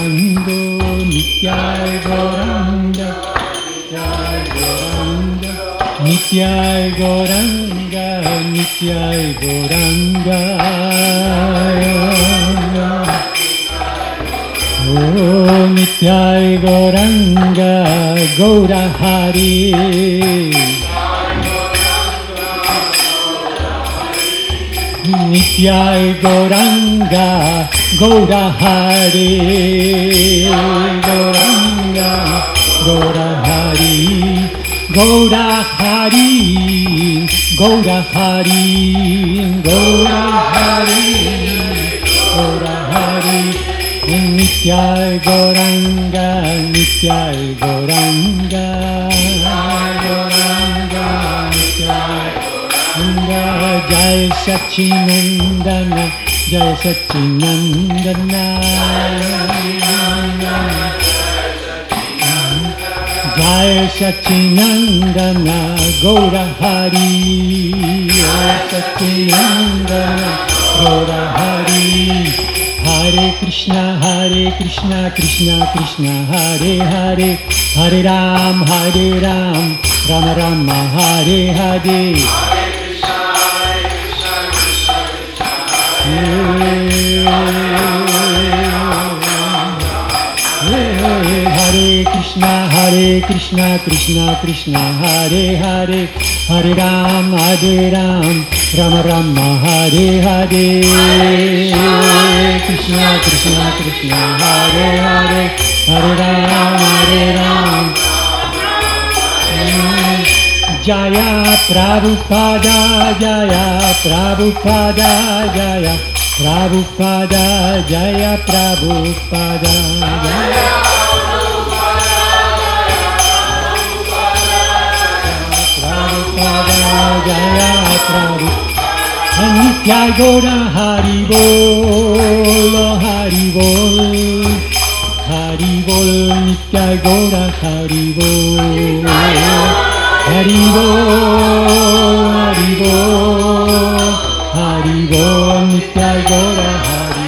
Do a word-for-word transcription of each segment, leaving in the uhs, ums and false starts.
Nityai Gauranga, Nityai Gauranga, Nityai Gauranga, Oh Nityai Gauranga, Gaura Hari, Nityai Gauranga, Gaura Hari, Gauranga, Gaura Hari, Gaura Hari, Gaura Hari, Gaura Hari, Gaura Hari, Nityai Gauranga, Nityai Gauranga, Gauranga, Nityai Jai Sachinandana, Jai Sachinandana, Jai Sachinandana, Gaura Hari, Jai Sachinandana, Gaura Hari, Hare Krishna, Hare Krishna, Krishna Krishna, Hare Hare, Hare Ram, Hare Ram, Rama Rama, Hare Hare. Hare Krishna, Hare Krishna, Krishna Krishna, Hare Hare, Hare Ram, Hare Ram, Rama Rama, Hare Hare. Krishna Krishna, Krishna Hare Hare, Hare Ram, Hare Ram. Jaya Prabhupada, Jaya Prabhupada, Jaya Prabhupada, Jaya Prabhupada, Jaya Prabhupada, Jaya Prabhupada. Nityai Gaura Hari Bol, Hari Bol, Hari Bol, Nityai Gaura Hari Bol. Hari Bol, Hari Bol, Hari Bol, Nityai Gaura Hari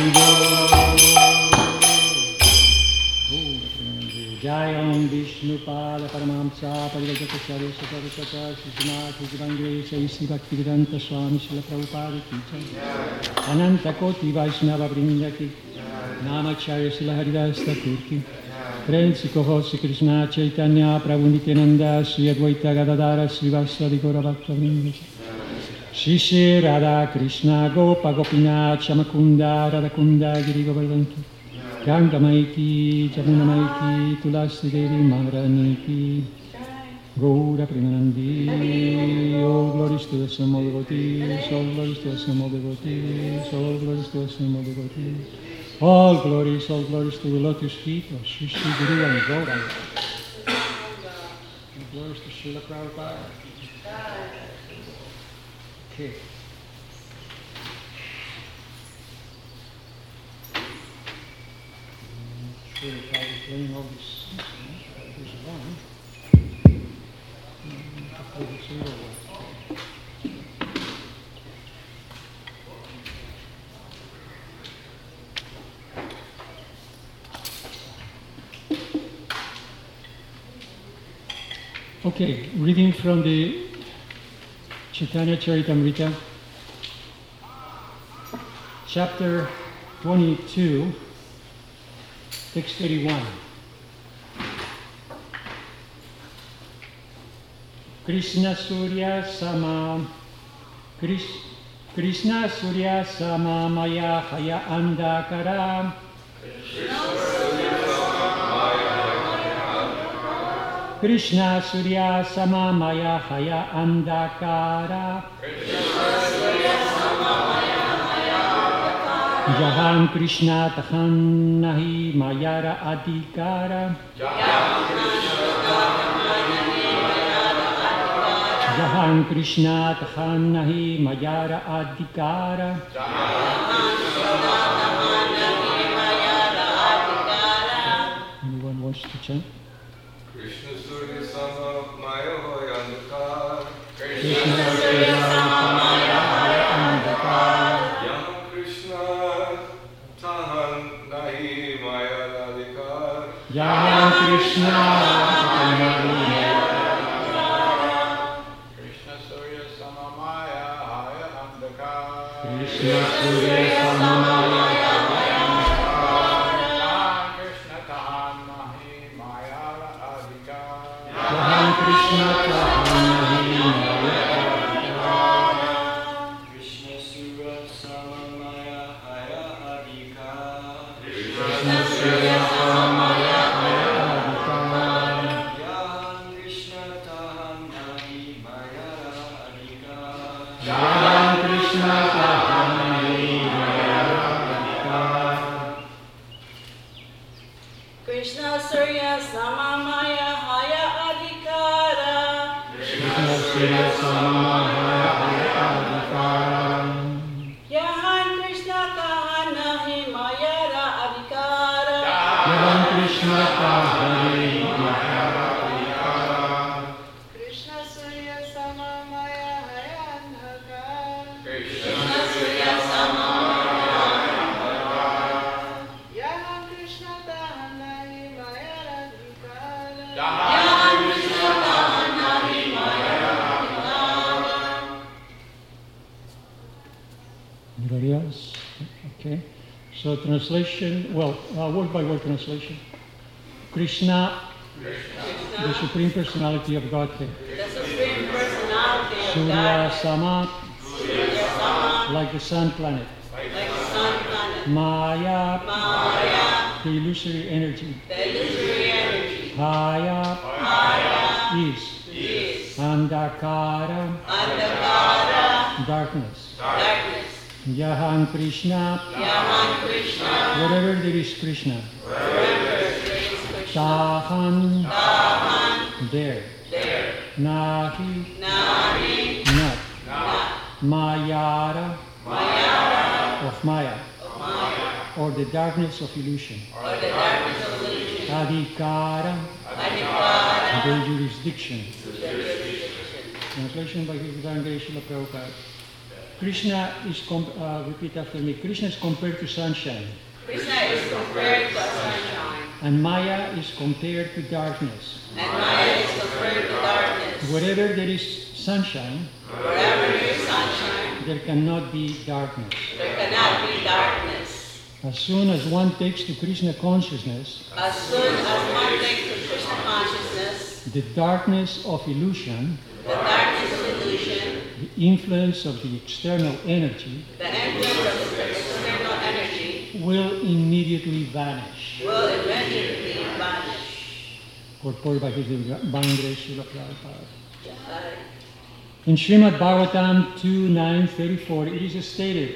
Bol. Jai Om Vishnu Pada Paramahamsa Parivajata Saraswata Sata Sisinath Ujjvange Saisi Bhaktivedanta Swami Srila Prabhupada Ki Jai. Ananta Koti Vaishnava Vrinda Ki, Namacharya Srila Haridas Thakur Ki. Prensi Kohosi Krishna Chaitanya Prabhu Nityananda Sri Advaita Gadadara Sri Vasadi Gaura Bhaktavrinda Shri Shri Radha Krishna Gopa Gopinath Shamakunda Radhakunda Giri Govardhanki Ganga Maiki Jamuna Maiki Tulasi Devi Maharani Ki Gaura Premanandi All glories to the Sumo Devotees, all glories to the Sumo Devotees, all glories to the Sumo Devotees. All glories, all glories to the lotus feet of Sri Sri Guru and Gauranga. All glories to Srila Prabhupada. Okay. I'm sure if I was playing all this, this along, I'll play this a little while. Okay, reading from the Chaitanya Charitamrita, chapter twenty-two, text thirty-one. Krishna Surya Sama, Krishna Surya Sama Maya Haya Andakara. Krishna Surya Sama Maya Haya Andakara. Jahan Krishna Tahan Nahi Mayara Adhikara. Jahan Krishna Tahan Nahi Mayara Adhikara. Anyone wants to chant? Krishna Surya Sama Maya Hoya Andakar. Krishna Surya Sama Maya Hoya Andakar. Yam Krishna Tahan Nahi Maya Radhikara. Jai Krishna Krishna Surya Samamaya Haya Andhakara. Krishna Surya Samamaya Krishna Kahan Nahi Maya Adhikara. Jai Krishna Kahanahi Krishna Surya Samamaya Haya Adhikara. Krishna Surya Samamaya Yahan Krishna Tahan Nahi Maya Adhikara. Jai Krishna Kahanahi Krishna Surya Samamaya Haya Adhikara. Krishna Surya Samamaya Yahan Krishna Kahanahi Mayara Adhikara. Jai Krishna Kahanahi Krishna Surya Samamaya Haya Andhakara. Krishna Surya Samamaya Yahan Krishna Kahanahi Mayara Adhikara. Yahan Krishna Kahanahi Mayara Adhikara. Anybody else? Okay. So translation, well, uh, word by word translation. Krishna, the Supreme Personality of Godhead. The Supreme Personality of Surya God, Sama, Surya Sama, like the sun planet. like the sun planet. Maya, Maya, the illusory energy. the illusory energy. Haya, Maya is. is Andhakara, Andhakara, darkness. darkness. Yahan Krishna, Yahan Krishna, wherever there is Krishna. wherever there is Krishna. Tahan, Tahan, there. there. Nahi, Nari, not. not. Mayara, Maya, of Maya, of Maya, or the darkness of illusion. or the darkness of illusion. Adhikara, Adhikara, the jurisdiction. the jurisdiction. Translation by His Divine Grace Srila Prabhupada. Krishna is, com- uh, repeat after me, Krishna is compared to sunshine, Krishna is compared to sunshine, and Maya is compared to darkness. and Maya is compared to darkness. Wherever there is sunshine, Wherever there is sunshine, there cannot be darkness. there cannot be darkness. As soon as one takes to Krishna consciousness, As soon as one takes to Krishna consciousness, the darkness of illusion, the darkness of illusion, the influence of the external energy, the influence of the external energy, will immediately vanish. will immediately vanish. Purport by His Divine Grace Srila Prabhupada. Jai. In Srimad Bhagavatam two nine thirty-four, it is stated,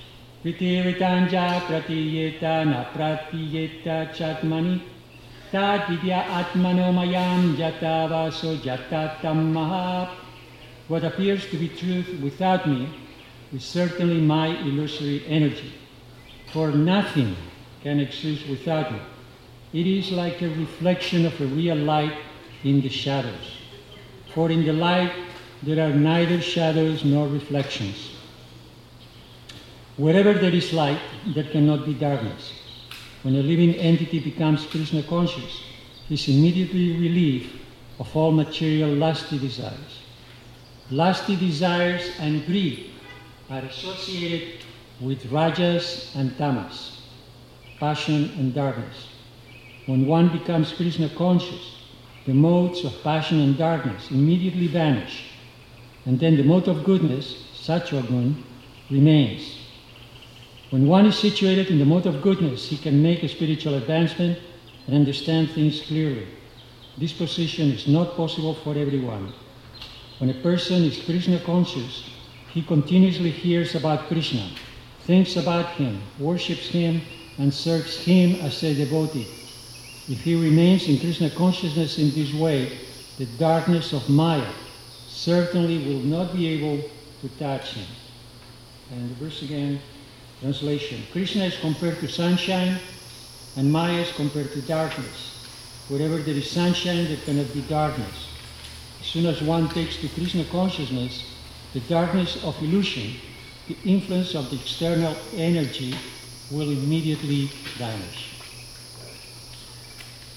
Pritevitanja pratiyeta na pratiyeta chatmani tad vidya atmano mayam jatavaso jatatam maha. What appears to be truth without me is certainly my illusory energy. For nothing can exist without me. It is like a reflection of a real light in the shadows. For in the light there are neither shadows nor reflections. Wherever there is light, there cannot be darkness. When a living entity becomes Krishna conscious, he is immediately relieved of all material lusty desires. Lusty desires and greed are associated with rajas and tamas, passion and darkness. When one becomes Krishna conscious, the modes of passion and darkness immediately vanish, and then the mode of goodness, sattva gun, remains. When one is situated in the mode of goodness, he can make a spiritual advancement and understand things clearly. This position is not possible for everyone. When a person is Krishna conscious, he continuously hears about Krishna, thinks about him, worships him, and serves him as a devotee. If he remains in Krishna consciousness in this way, the darkness of Maya certainly will not be able to touch him. And the verse again, translation. Krishna is compared to sunshine, and Maya is compared to darkness. Wherever there is sunshine, there cannot be darkness. As soon as one takes to Krishna consciousness, the darkness of illusion, the influence of the external energy, will immediately vanish.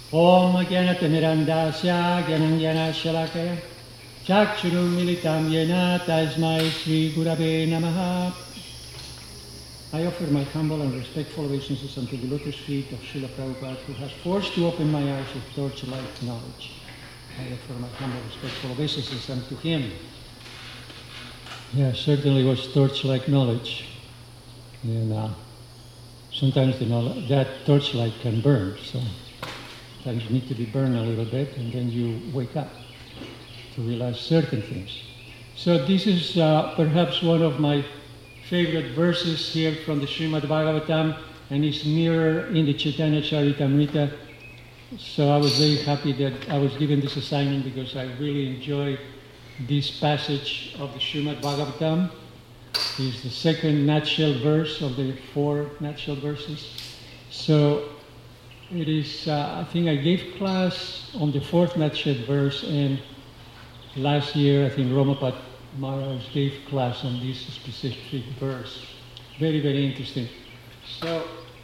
Om Gyanatanirandasya Gyanangyana Shalakaya Chakshurum Militam Yena Tasmai Sri Gurave Namaha. I offer my humble and respectful obeisances unto the lotus feet of Srila Prabhupada, who has forced to open my eyes with torchlight knowledge. I offer my humble respectful obeisances unto him. Yeah, certainly was torchlight knowledge. And uh, sometimes the knowledge, that torchlight can burn, so sometimes you need to be burned a little bit, and then you wake up to realize certain things. So this is uh, perhaps one of my favorite verses here from the Srimad Bhagavatam, and it's mirror in the Chaitanya Charitamrita. So I was very happy that I was given this assignment because I really enjoy this passage of the Srimad Bhagavatam. It's the second nutshell verse of the four nutshell verses. So it is, uh, I think I gave class on the fourth nutshell verse, and last year I think Romapat Maharaj gave class on this specific verse. Very, very interesting. So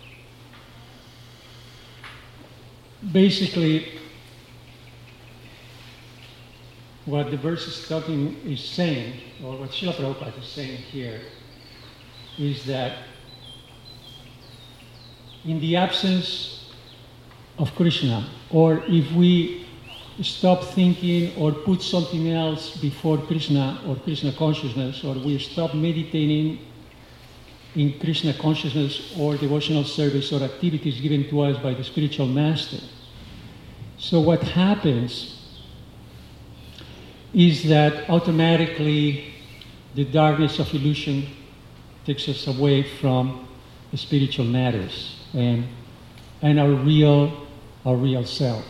basically, what the verse is talking is saying, or what Srila Prabhupada is saying here, is that in the absence of Krishna, or if we stop thinking or put something else before Krishna or Krishna consciousness, or we stop meditating in Krishna consciousness or devotional service or activities given to us by the spiritual master. So what happens is that automatically the darkness of illusion takes us away from the spiritual matters and and our real our real self.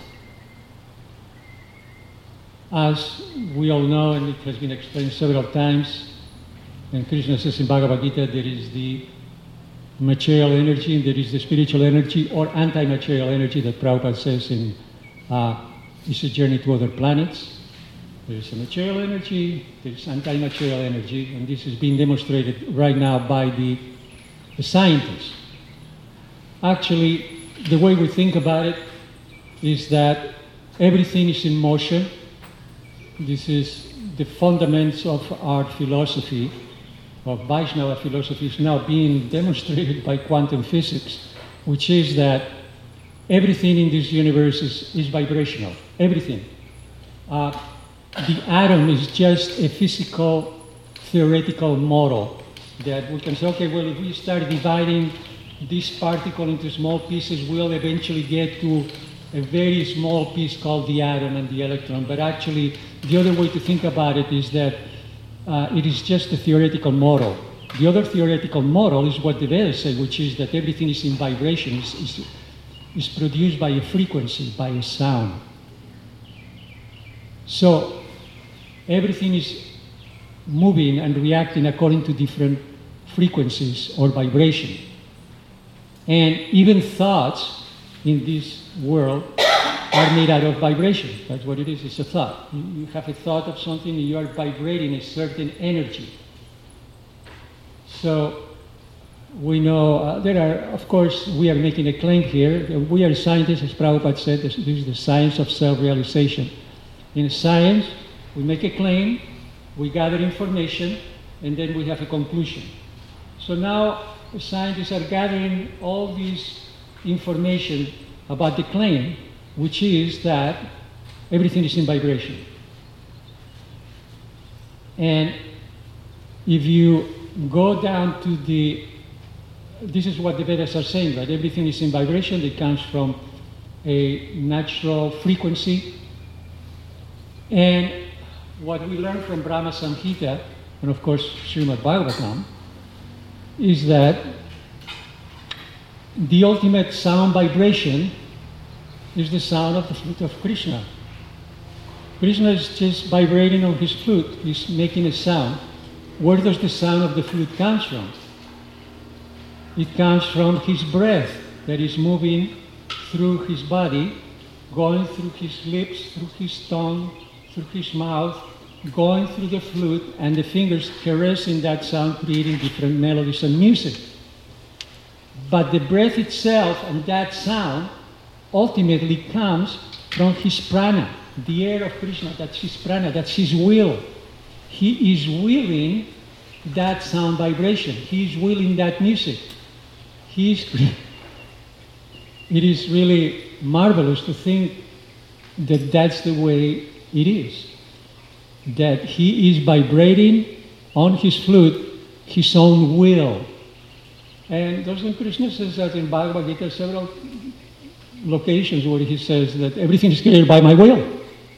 As we all know, and it has been explained several times, and Krishna says in Bhagavad Gita, there is the material energy and there is the spiritual energy, or anti-material energy, that Prabhupada says in uh, It's a Journey to Other Planets. There is a material energy, there is anti-material energy, and this is being demonstrated right now by the, the scientists. Actually, the way we think about it is that everything is in motion. This is the fundamentals of our philosophy, of Vaishnava philosophy, is now being demonstrated by quantum physics, which is that everything in this universe is, is vibrational, everything. Uh, The atom is just a physical, theoretical model that we can say, okay, well, if we start dividing this particle into small pieces, we'll eventually get to a very small piece called the atom and the electron. But actually, the other way to think about it is that uh, it is just a theoretical model. The other theoretical model is what the Vedas say, which is that everything is in vibration, is, is, is produced by a frequency, by a sound. So everything is moving and reacting according to different frequencies or vibration. And even thoughts in this world are made out of vibration. That's what it is, it's a thought. You have a thought of something and you are vibrating a certain energy. So we know, uh, there are, of course, we are making a claim here. We are scientists, as Prabhupada said, this, this is the science of self-realization. In science, we make a claim, we gather information, and then we have a conclusion. So now scientists are gathering all this information about the claim, which is that everything is in vibration. And if you go down to the, this is what the Vedas are saying, that everything is in vibration, it comes from a natural frequency. And what we learn from Brahma Samhita, and of course Srimad Bhagavatam, is that the ultimate sound vibration is the sound of the flute of Krishna. Krishna is just vibrating on his flute, he's making a sound. Where does the sound of the flute come from? It comes from his breath that is moving through his body, going through his lips, through his tongue, through his mouth, going through the flute, and the fingers caressing that sound, creating different melodies and music. But the breath itself and that sound ultimately comes from his prana, the air of Krishna. That's his prana, that's his will. He is willing that sound vibration. He is willing that music. He is, it is really marvelous to think that that's the way it is. That he is vibrating on his flute his own will. And Lord Krishna says that in Bhagavad Gita, several locations where he says that everything is created by my will.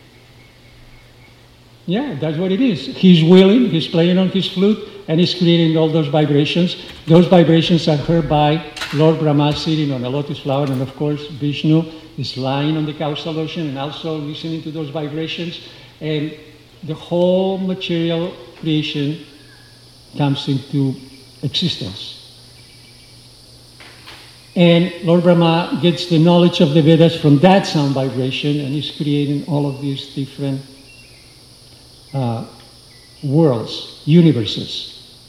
Yeah, that's what it is. He's willing, he's playing on his flute, and he's creating all those vibrations. Those vibrations are heard by Lord Brahma sitting on a lotus flower, and of course Vishnu is lying on the causal ocean and also listening to those vibrations. And the whole material creation comes into existence. And Lord Brahma gets the knowledge of the Vedas from that sound vibration, and is creating all of these different uh, worlds, universes.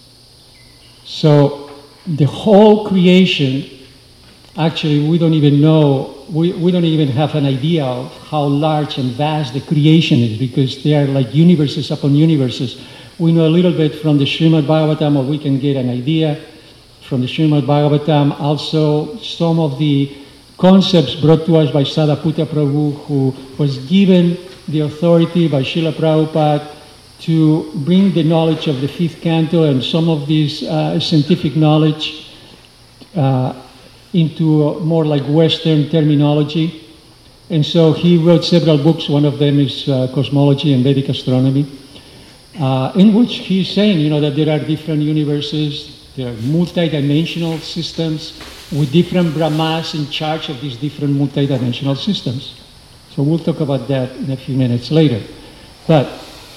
So the whole creation, actually we don't even know, we, we don't even have an idea of how large and vast the creation is, because they are like universes upon universes. We know a little bit from the Srimad Bhagavatam, or we can get an idea from the Srimad Bhagavatam, also some of the concepts brought to us by Sadaputta Prabhu, who was given the authority by Srila Prabhupada to bring the knowledge of the fifth canto and some of this uh, scientific knowledge uh, into more like Western terminology. And so he wrote several books. One of them is uh, Cosmology and Vedic Astronomy, uh, in which he's saying, you know, that there are different universes. There are multi-dimensional systems with different Brahmas in charge of these different multi-dimensional systems. So we'll talk about that in a few minutes later. But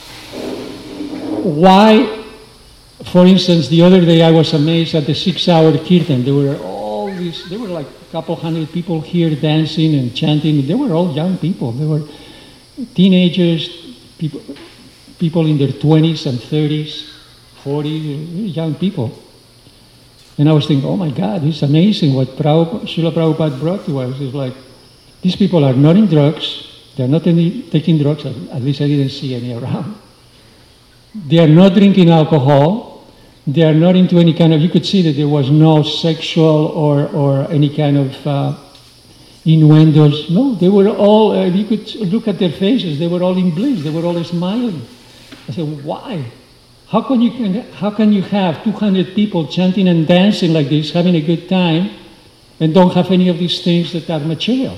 why, for instance, the other day I was amazed at the six-hour kirtan. There were all these, there were like a couple hundred people here dancing and chanting. They were all young people. They were teenagers, people, people in their twenties and thirties, forties, young people. And I was thinking, oh my God, it's amazing what Prabhupada, Srila Prabhupada brought to us. It's like, these people are not in drugs. They're not any, taking drugs. At least I didn't see any around. They are not drinking alcohol. They are not into any kind of, you could see that there was no sexual or, or any kind of uh, innuendos. No, they were all, uh, you could look at their faces. They were all in bliss. They were all smiling. I said, why? How can you, how can you have two hundred people chanting and dancing like this, having a good time, and don't have any of these things that are material?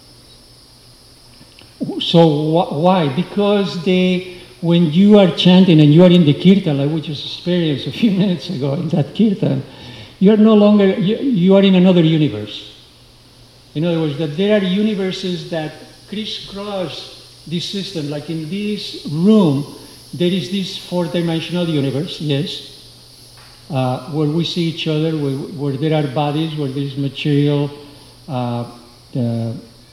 So wh why? Because they, when you are chanting and you are in the kirtan, like we just experienced a few minutes ago in that kirtan, you are no longer, you, you are in another universe. In other words, that there are universes that crisscross this system, like in this room, there is this four-dimensional universe, yes, uh, where we see each other, where, where there are bodies, where there is material uh, uh,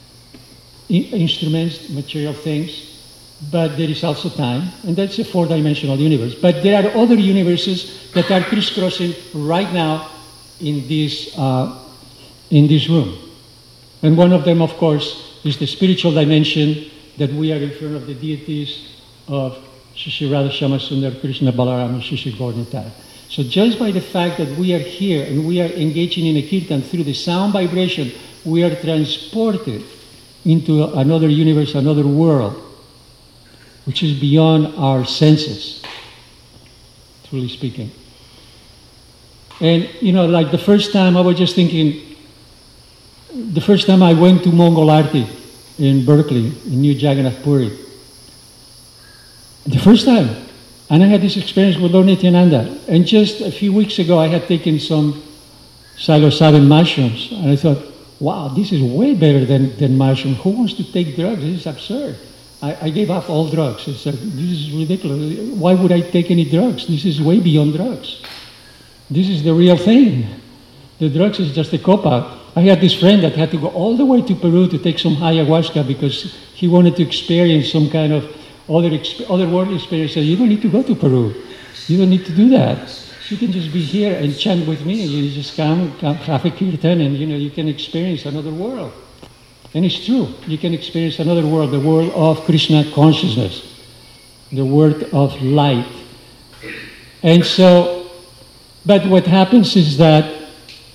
instruments, material things, but there is also time, and that's a four-dimensional universe. But there are other universes that are crisscrossing right now in this, uh, in this room. And one of them, of course, is the spiritual dimension that we are in front of the deities of Shri Radha Shama Sundar Krishna Balaram and Shri Gaur Nitai. So just by the fact that we are here and we are engaging in a kirtan through the sound vibration, we are transported into another universe, another world, which is beyond our senses, truly speaking. And, you know, like the first time I was just thinking, the first time I went to Mongol Aarti in Berkeley, in New Jagannath Puri, the first time, and I had this experience with Lord Nityananda. And just a few weeks ago, I had taken some psilocybin mushrooms, and I thought, wow, this is way better than, than mushrooms. Who wants to take drugs? This is absurd. I, I gave up all drugs. I said, this is ridiculous. Why would I take any drugs? This is way beyond drugs. This is the real thing. The drugs is just a cop-out. I had this friend that had to go all the way to Peru to take some ayahuasca because he wanted to experience some kind of other, other world experience. You don't need to go to Peru. You don't need to do that. You can just be here and chant with me, and you just come, come have a kirtan, and you know you can experience another world. And it's true. You can experience another world, the world of Krishna consciousness, the world of light. And so, but what happens is that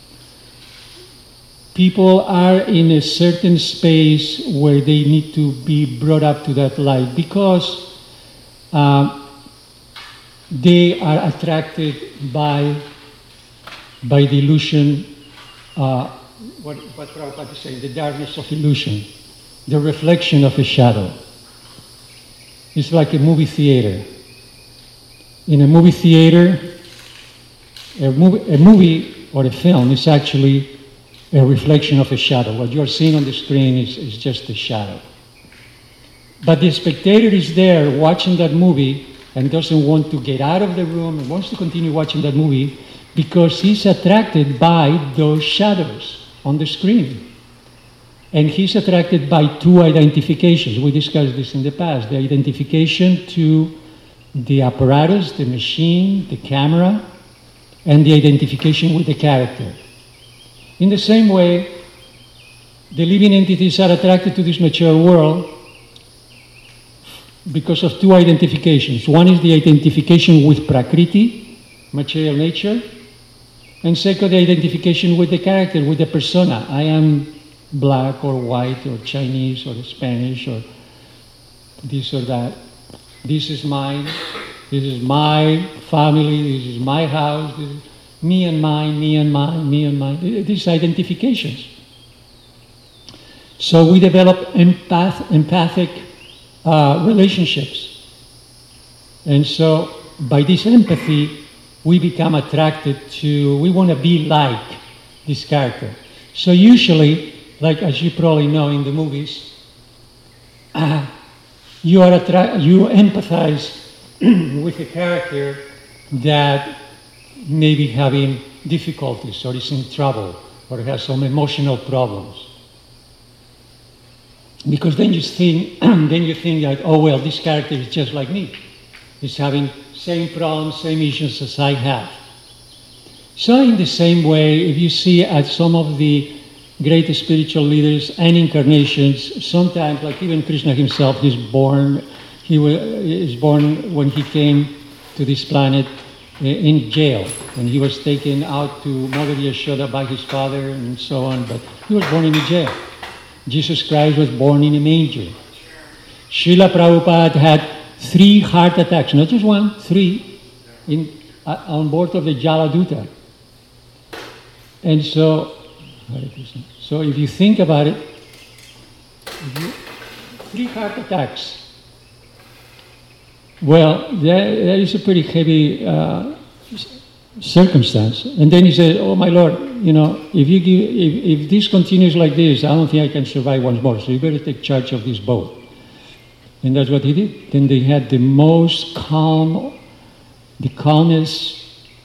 people are in a certain space where they need to be brought up to that light because um, they are attracted by, by the illusion, uh, what, what Prabhupada is saying, the darkness of illusion, the reflection of a shadow. It's like a movie theater. In a movie theater, a movie, a movie or a film is actually a reflection of a shadow. What you're seeing on the screen is, is just a shadow. But the spectator is there watching that movie and doesn't want to get out of the room and wants to continue watching that movie because he's attracted by those shadows on the screen. And he's attracted by two identifications. We discussed this in the past. The identification to the apparatus, the machine, the camera, and the identification with the character. In the same way, the living entities are attracted to this mature world because of two identifications. One is the identification with Prakriti, material nature, and second, the identification with the character, with the persona. I am black or white or Chinese or Spanish or this or that. This is mine. This is my family. This is my house. This is me and mine, me and mine, me and mine. These identifications. So we develop empath, empathic uh, relationships. And so by this empathy, we become attracted to, we want to be like this character. So usually, like as you probably know in the movies, uh, you are attra- you empathize with a character that may be having difficulties or is in trouble or has some emotional problems. Because then you think, then you think that, oh well, this character is just like me. He's having same problems, same issues as I have. So in the same way, if you see at some of the great spiritual leaders and incarnations, sometimes, like even Krishna himself, he's born, he was is born when he came to this planet in jail, and he was taken out to Mother Yashoda by his father and so on, but he was born in a jail. Jesus Christ was born in a manger. Srila Prabhupada had three heart attacks, not just one, three, in, uh, on board of the Jaladuta. And so, so if you think about it, if you, three heart attacks. Well, that, that is a pretty heavy uh, circumstance. And then he said, oh my Lord, you know, if, you give, if, if this continues like this, I don't think I can survive once more, so you better take charge of this boat. And that's what he did. Then they had the most calm, the calmest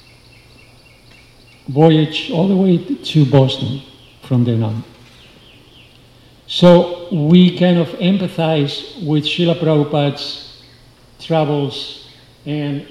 voyage all the way to Boston from then on. So we kind of empathize with Srila Prabhupada's troubles and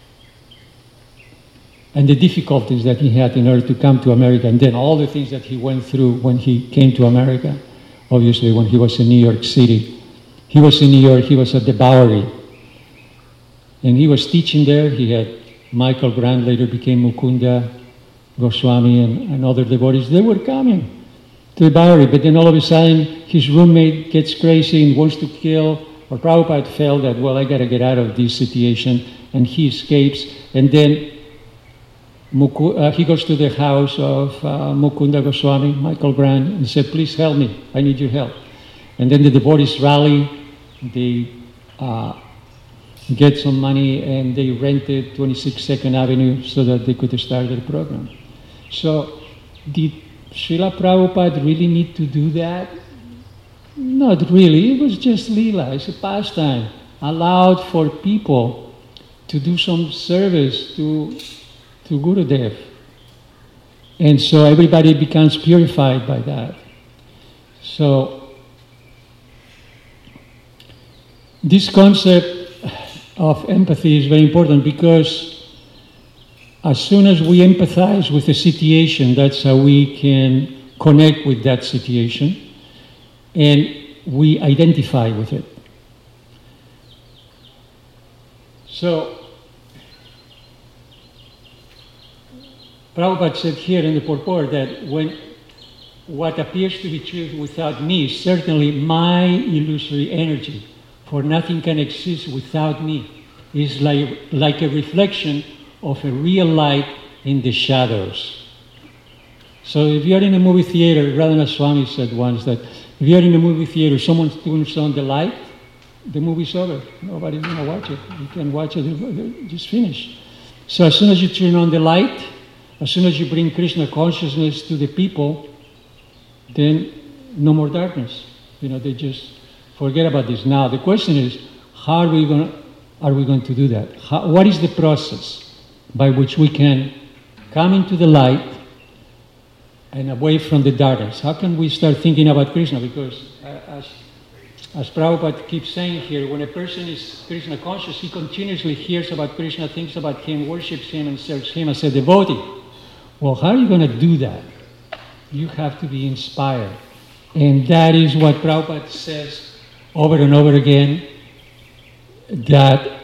and the difficulties that he had in order to come to America, and then all the things that he went through when he came to America, obviously when he was in New York City. He was in New York, he was at the Bowery, and he was teaching there. He had Michael Grant, later became Mukunda Goswami, and, and other devotees. They were coming to the Bowery, but then all of a sudden his roommate gets crazy and wants to kill, or Prabhupada felt that, well, I got to get out of this situation, and he escapes, and then Muku, uh, he goes to the house of uh, Mukunda Goswami, Michael Grant, and said, please help me, I need your help. And then the devotees rally, they uh, get some money, and they rented twenty-six Second Avenue so that they could start the program. So did Srila Prabhupada really need to do that? Not really, it was just Leela, it's a pastime, allowed for people to do some service to, to Gurudev. And so everybody becomes purified by that. So this concept of empathy is very important, because as soon as we empathize with a situation, that's how we can connect with that situation. and we identify with it. So, Prabhupada said here in the purport that when what appears to be truth without me is certainly my illusory energy, for nothing can exist without me. It's like, like a reflection of a real light in the shadows. So if you're in a movie theater, Radhanath Swami said once that if you're in a movie theater, someone turns on the light, the movie's over. Nobody's going to watch it. You can watch it, just finish. So as soon as you turn on the light, as soon as you bring Krishna consciousness to the people, then no more darkness. You know, they just forget about this. Now the question is, how are we going to, are we going to do that? How, what is the process by which we can come into the light and away from the darkness? How can we start thinking about Krishna? Because uh, as, as Prabhupada keeps saying here, when a person is Krishna conscious, he continuously hears about Krishna, thinks about him, worships him, and serves him as a devotee. Well, how are you going to do that? You have to be inspired. And that is what Prabhupada says over and over again, that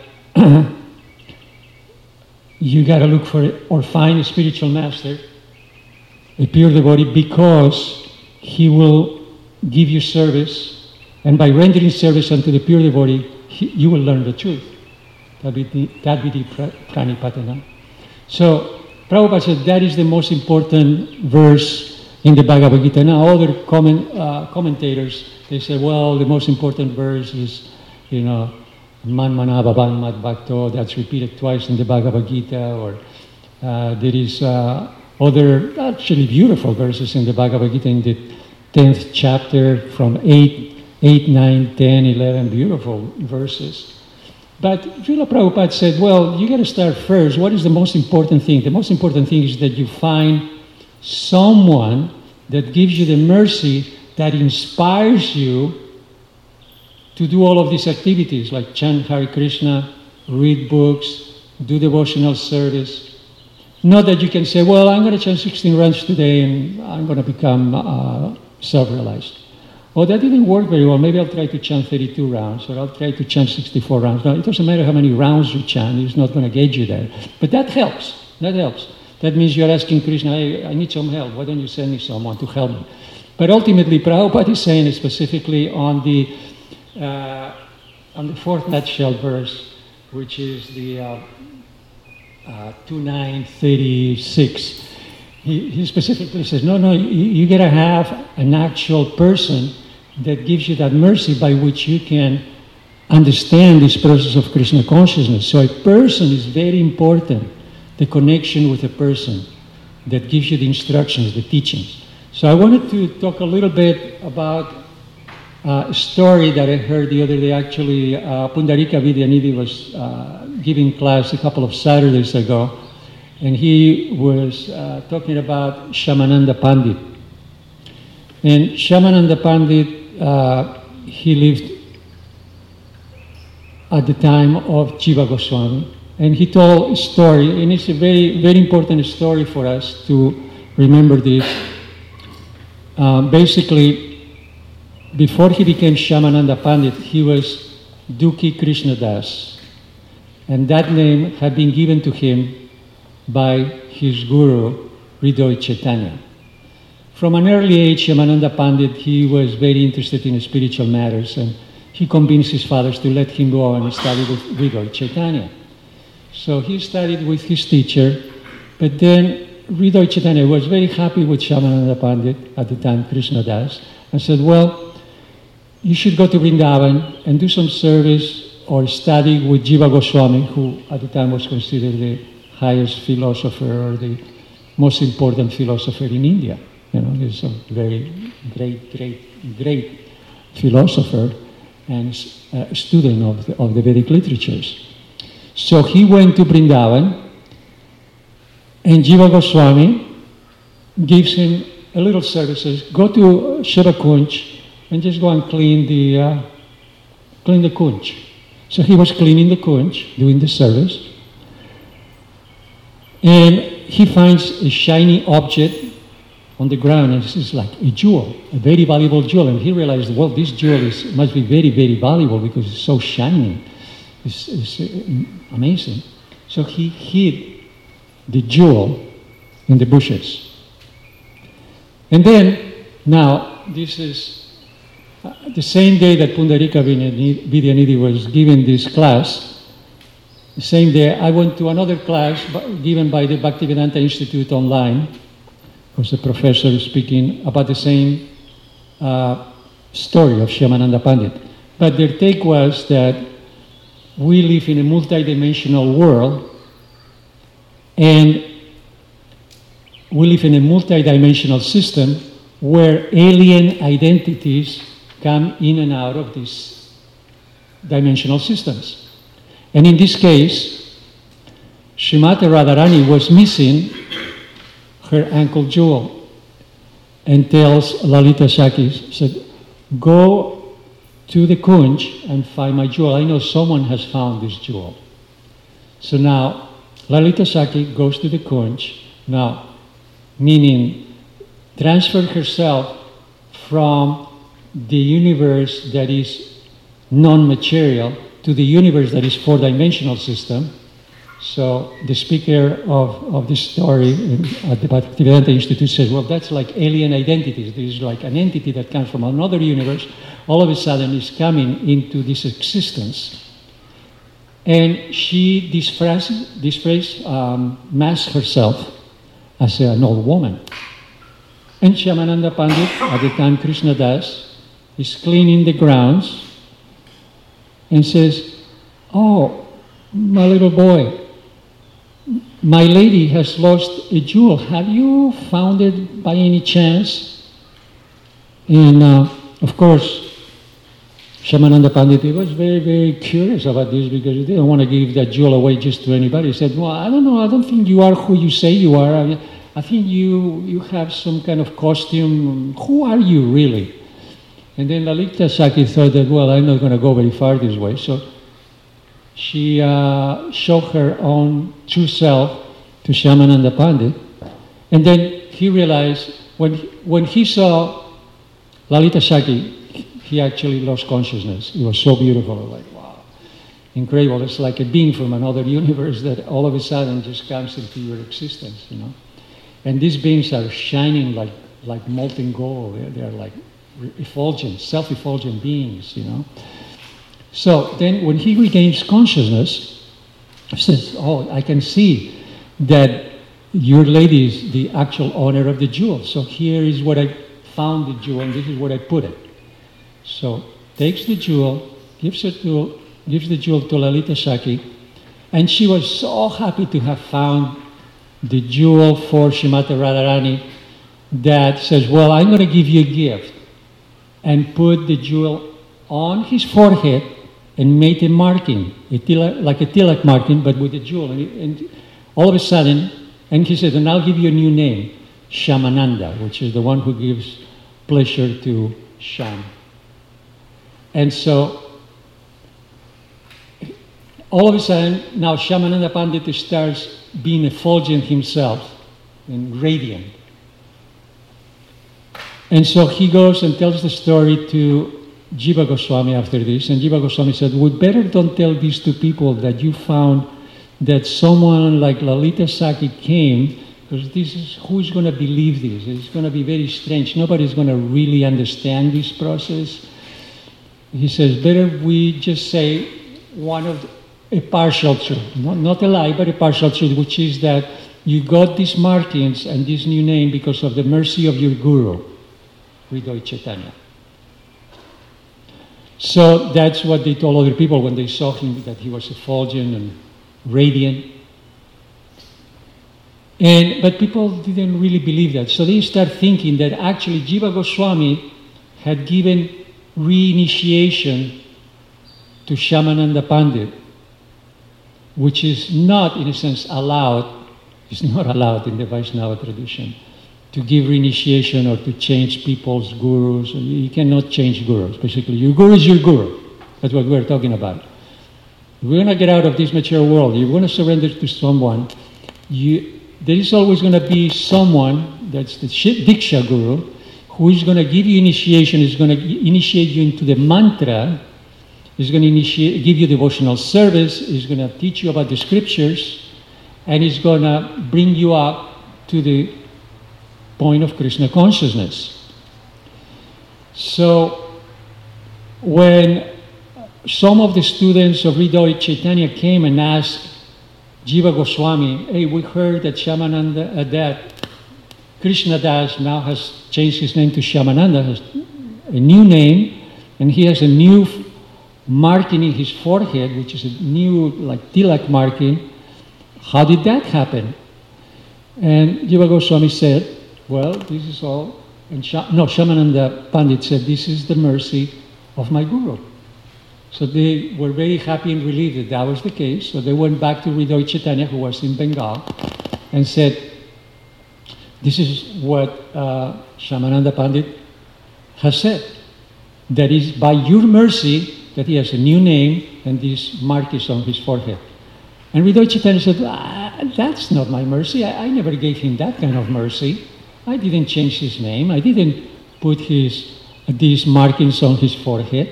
you got to look for or find a spiritual master, a pure devotee, because he will give you service, and by rendering service unto the pure devotee, he, you will learn the truth. Tadviti pranipatana. So, Prabhupada said that is the most important verse in the Bhagavad Gita. Now, other comment, uh, commentators, they say, well, the most important verse is, you know, Man Manava Bhan Mad Bhakto, that's repeated twice in the Bhagavad Gita, or uh, there is uh, other actually beautiful verses in the Bhagavad Gita in the tenth chapter from eight, eight, nine, ten, eleven, beautiful verses. But Srila Prabhupada said, well, you got to start first. What is the most important thing? The most important thing is that you find someone that gives you the mercy that inspires you to do all of these activities, like chant Hare Krishna, read books, do devotional service. Not that you can say, well, I'm going to chant sixteen rounds today and I'm going to become uh, self-realized. Oh, that didn't work very well. Maybe I'll try to chant thirty-two rounds, or I'll try to chant sixty-four rounds. No, it doesn't matter how many rounds you chant, it's not going to get you there. But that helps. That helps. That means you're asking Krishna, hey, I need some help. Why don't you send me someone to help me? But ultimately, Prabhupada is saying specifically on the uh, on the fourth nutshell verse, which is the uh, uh, two nine thirty-six. He, he specifically says, no, no, you, you got to have an actual person that gives you that mercy by which you can understand this process of Krishna consciousness. So a person is very important, the connection with a person that gives you the instructions, the teachings. So I wanted to talk a little bit about uh, a story that I heard the other day. Actually, uh, Pundarika Vidyanidhi was uh, giving class a couple of Saturdays ago, and he was uh, talking about Shyamananda Pandit. And Shyamananda Pandit, uh, he lived at the time of Jiva Goswami. And he told a story, and it's a very, very important story for us to remember this. Uh, basically, before he became Shyamananda Pandit, he was Dukhi Krishnadas. And that name had been given to him by his guru, Hridoy Chaitanya. From an early age, Shyamananda Pandit, he was very interested in spiritual matters, and he convinced his fathers to let him go and study with Hridoy Chaitanya. So he studied with his teacher, but then Hridoy Chaitanya was very happy with Shyamananda Pandit at the time, Krishna Das, and said, well, you should go to Vrindavan and do some service or study with Jiva Goswami, who at the time was considered the highest philosopher or the most important philosopher in India. You know, he's a very great, great, great philosopher and a student of the, of the Vedic literatures. So he went to Vrindavan, and Jiva Goswami gives him a little service, says, go to Shiva Kunj and just go and clean the, uh, clean the Kunj. So he was cleaning the Kunj, doing the service, and he finds a shiny object on the ground, and this is like a jewel, a very valuable jewel. And he realized, well, this jewel is, must be very, very valuable because it's so shining. It's, it's uh, amazing. So he hid the jewel in the bushes. And then, now, this is uh, the same day that Pundarika Vidyanidhi was giving this class, the same day I went to another class given by the Bhaktivedanta Institute online. There was a professor speaking about the same uh, story of Shyamananda Pandit. But their take was that we live in a multidimensional world, and we live in a multidimensional system where alien identities come in and out of these dimensional systems. And in this case, Srimati Radharani was missing her ankle jewel, and tells Lalita Sakhi, said, go to the Kunj and find my jewel. I know someone has found this jewel. So now Lalita Sakhi goes to the Kunj, now meaning transfer herself from the universe that is non-material to the universe that is four-dimensional system. So the speaker of, of this story at the Bhaktivedanta Institute says, well, that's like alien identities. This is like an entity that comes from another universe, all of a sudden is coming into this existence. And she, this phrase, this phrase um, masks herself as an old woman. And Shyamananda Pandit, at the time Krishna Das, is cleaning the grounds and says, oh, my little boy, my lady has lost a jewel. Have you found it by any chance? And uh, of course, Shyamananda Pandit was very, very curious about this because he didn't want to give that jewel away just to anybody. He said, well, I don't know, I don't think you are who you say you are. I, I think you, you have some kind of costume. Who are you really? And then Lalita Sakhi thought that, well, I'm not going to go very far this way. So she uh, showed her own true self to Shyamananda Pandit. And then he realized, when, when he saw Lalita Sakhi, he actually lost consciousness. It was so beautiful, like, wow, incredible. It's like a being from another universe that all of a sudden just comes into your existence, you know. And these beings are shining like, like molten gold. They're, they're like effulgent, self-effulgent beings, you know. So then when he regains consciousness, he says, oh, I can see that your lady is the actual owner of the jewel. So here is what I found the jewel, and this is where I put it. So takes the jewel, gives it to, gives the jewel to Lalita Sakhi, and she was so happy to have found the jewel for Srimati Radharani that says, well, I'm going to give you a gift, and put the jewel on his forehead and made a marking, a tilak, like a tilak marking, but with a jewel. And, and all of a sudden, and he said, and I'll give you a new name, Shyamananda, which is the one who gives pleasure to Shyam. And so, all of a sudden, now Shyamananda Pandit starts being effulgent himself and radiant. And so he goes and tells the story to Jiva Goswami after this, and Jiva Goswami said, we better don't tell these two people that you found that someone like Lalita Sakhi came, because this is, who's going to believe this? It's going to be very strange. Nobody's going to really understand this process. He says, better we just say one of the, a partial truth, not, not a lie, but a partial truth, which is that you got these markings and this new name because of the mercy of your guru, Hridoy Chaitanya. So that's what they told other people when they saw him, that he was effulgent and radiant. And, but people didn't really believe that. So they start thinking that actually Jiva Goswami had given reinitiation to Shyamananda Pandit, which is not, in a sense, allowed, is not allowed in the Vaishnava tradition, to give reinitiation or to change people's gurus. You cannot change gurus, basically. Your guru is your guru. That's what we're talking about. We're going to get out of this material world. You're going to surrender to someone. You, there is always going to be someone that's the Shi- Diksha Guru, who is going to give you initiation, is going to initiate you into the mantra, is going to initiate, give you devotional service, is going to teach you about the scriptures, and is going to bring you up to the point of Krishna consciousness. So, when some of the students of Hridoy Chaitanya came and asked Jiva Goswami, hey, we heard that Shyamananda, uh, that Krishna Das now has changed his name to Shyamananda, has a new name, and he has a new marking in his forehead, which is a new, like, tilak marking. How did that happen? And Jiva Goswami said, well, this is all, and Sha, no, Shyamananda Pandit said, this is the mercy of my Guru. So they were very happy and relieved that that was the case. So they went back to Hridoy Chaitanya, who was in Bengal, and said, this is what uh, Shyamananda Pandit has said. That is by your mercy that he has a new name and this mark is on his forehead. And Hridoy Chaitanya said, ah, that's not my mercy. I, I never gave him that kind of mercy. I didn't change his name. I didn't put his these markings on his forehead.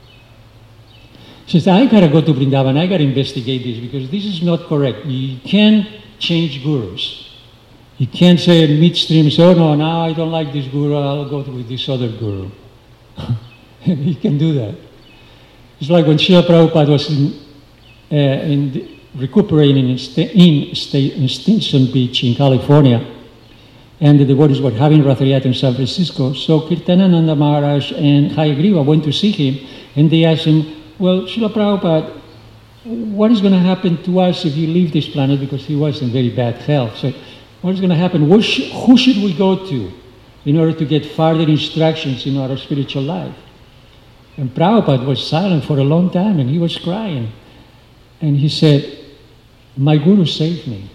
He says, I gotta go to Vrindavan. I gotta investigate this because this is not correct. You can't change gurus. You can't say midstream, say, oh no, now I don't like this guru, I'll go with this other guru. You can do that. It's like when Srila Prabhupada was in, uh, in the, recuperating in, sta- in, sta- in Stinson Beach in California, and the devotees were having Rathayatra in San Francisco. So Kirtanananda Maharaj and Hayagriva went to see him, and they asked him, well, Srila Prabhupada, what is going to happen to us if you leave this planet? Because he was in very bad health. So what is going to happen? Who, sh- who should we go to in order to get further instructions in our spiritual life? And Prabhupada was silent for a long time, and he was crying. And he said, my Guru saved me.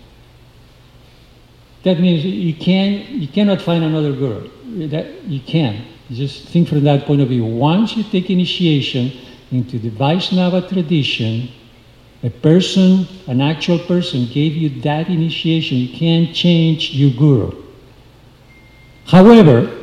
That means you, can, you cannot find another Guru. That, you can. Just think from that point of view. Once you take initiation into the Vaishnava tradition, a person, an actual person, gave you that initiation. You can't change your Guru. However,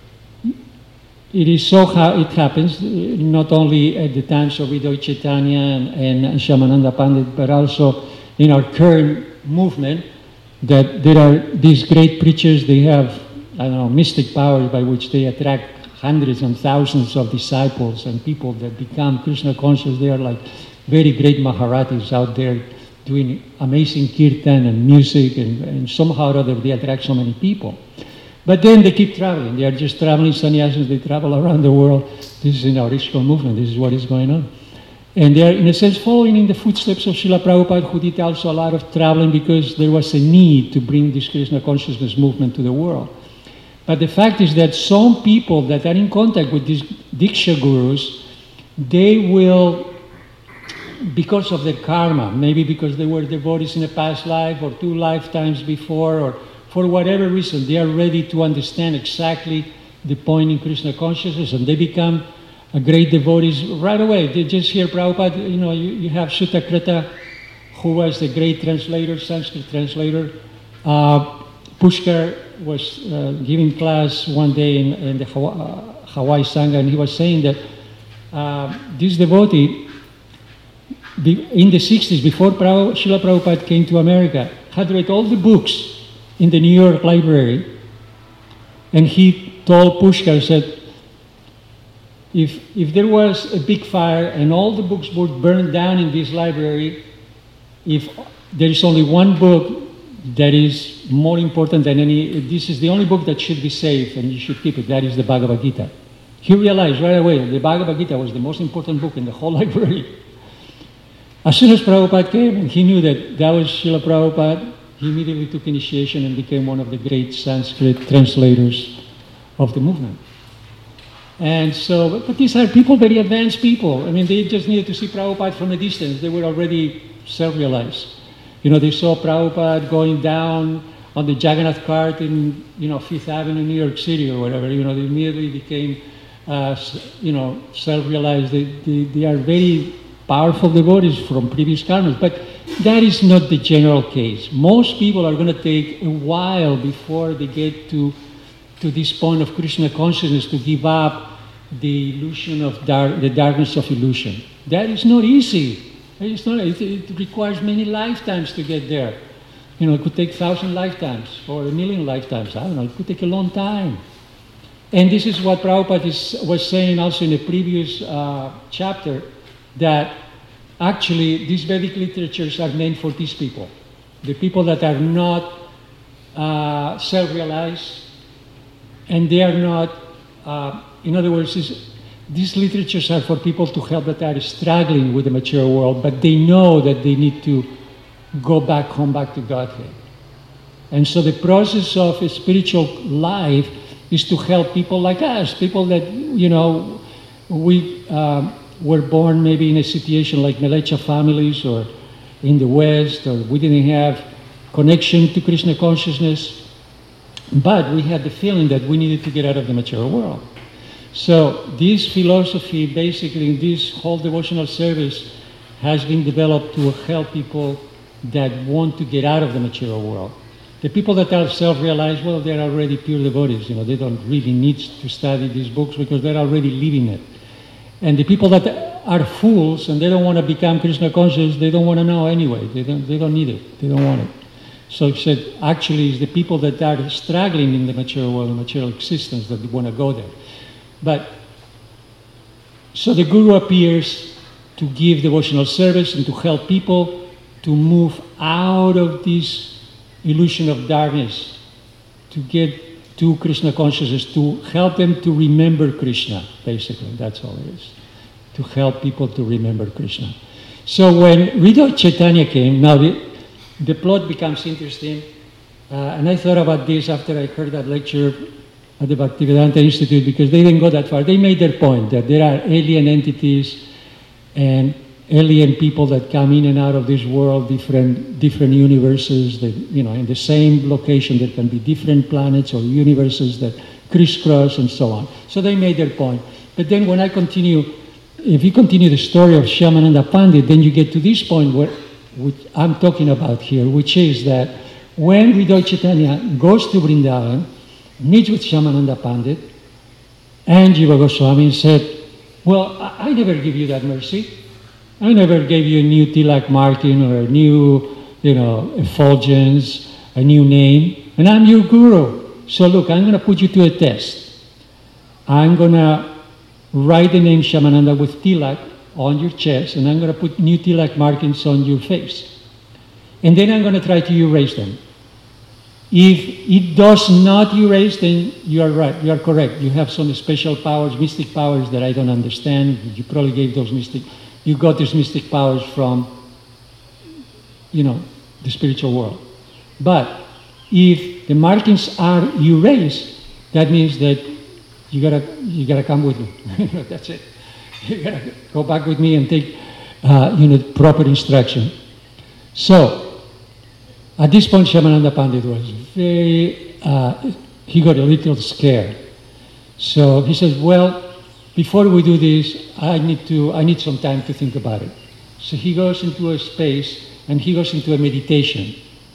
it is so how it happens, not only at the times of Hridoy Chaitanya and, and Shyamananda Pandit, but also in our current movement, that there are these great preachers, they have, I don't know, mystic powers by which they attract hundreds and thousands of disciples and people that become Krishna conscious. They are like very great Maharatis out there doing amazing kirtan and music, and, and somehow or other they attract so many people. But then they keep traveling. They are just traveling sannyasis. They travel around the world. This is in our ISKCON movement. This is what is going on. And they are, in a sense, following in the footsteps of Srila Prabhupada, who did also a lot of traveling because there was a need to bring this Krishna consciousness movement to the world. But the fact is that some people that are in contact with these Diksha Gurus, they will, because of their karma, maybe because they were devotees in a past life or two lifetimes before, or for whatever reason, they are ready to understand exactly the point in Krishna consciousness, and they become a great devotees right away. They just hear Prabhupada, you know, you, you have Sutakrita, who was the great translator, Sanskrit translator. Uh, Pushkar was uh, giving class one day in, in the Hawaii, uh, Hawaii Sangha, and he was saying that uh, this devotee, in the sixties, before Prabhupada, Srila Prabhupada came to America, had read all the books in the New York Library, and he told Pushkar, said, if, if there was a big fire and all the books were burned down in this library, if there is only one book that is more important than any, this is the only book that should be saved and you should keep it, that is the Bhagavad Gita. He realized right away that the Bhagavad Gita was the most important book in the whole library. As soon as Prabhupada came and he knew that that was Srila Prabhupada, he immediately took initiation and became one of the great Sanskrit translators of the movement. And so, but these are people, very advanced people. I mean, they just needed to see Prabhupada from a distance. They were already self-realized. You know, they saw Prabhupada going down on the Jagannath cart in, you know, Fifth Avenue, New York City or whatever. You know, they immediately became, uh, you know, self-realized. They, they, they are very powerful devotees from previous karmas. But that is not the general case. Most people are going to take a while before they get to, to this point of Krishna consciousness to give up the illusion of dark, the darkness of illusion. That is not easy. It's not, it, it requires many lifetimes to get there. You know, it could take thousand lifetimes or a million lifetimes. I don't know, it could take a long time. And this is what Prabhupada is, was saying also in a previous uh, chapter, that actually these Vedic literatures are meant for these people. The people that are not uh, self-realized, and they are not, uh, in other words, is, these literatures are for people to help that are struggling with the material world, but they know that they need to go back home, back to Godhead. And so the process of a spiritual life is to help people like us, people that, you know, we um, were born maybe in a situation like Melecha families or in the West, or we didn't have connection to Krishna consciousness, but we had the feeling that we needed to get out of the material world. So this philosophy, basically, this whole devotional service has been developed to help people that want to get out of the material world. The people that are self-realized, well, they're already pure devotees. You know, they don't really need to study these books because they're already living it. And the people that are fools and they don't want to become Krishna conscious, they don't want to know anyway. They don't, they don't need it. They don't want it. So he said, actually, it's the people that are struggling in the material world, the material existence, that want to go there. But, so the Guru appears to give devotional service and to help people to move out of this illusion of darkness, to get to Krishna consciousness, to help them to remember Krishna, basically. That's all it is. To help people to remember Krishna. So when Hriday Chaitanya came, now the, the plot becomes interesting, uh, and I thought about this after I heard that lecture at the Bhaktivedanta Institute, because they didn't go that far. They made their point that there are alien entities and alien people that come in and out of this world, different different universes, that, you know, in the same location. There can be different planets or universes that crisscross and so on. So they made their point. But then when I continue, if you continue the story of Shyamananda Pandit, then you get to this point where which I'm talking about here, which is that when Hriday Chaitanya goes to Vrindavan, meets with Shyamananda Pandit and Jiva Goswami and said, well, I, I never give you that mercy. I never gave you a new Tilak Martin or a new, you know, effulgence, a new name, and I'm your guru. So look, I'm going to put you to a test. I'm going to write the name Shyamananda with Tilak on your chest, and I'm going to put new Tilak markings on your face. And then I'm going to try to erase them. If it does not erase, then you are right, you are correct. You have some special powers, mystic powers that I don't understand. You probably gave those mystic, you got these mystic powers from, you know, the spiritual world. But if the markings are erased, that means that you gotta, you gotta come with me. That's it. You gotta go back with me and take, uh, you know, proper instruction. So, at this point, Shyamananda Pandit was very, uh, he got a little scared. So he said, well, before we do this, I need to, I need some time to think about it. So he goes into a space and he goes into a meditation.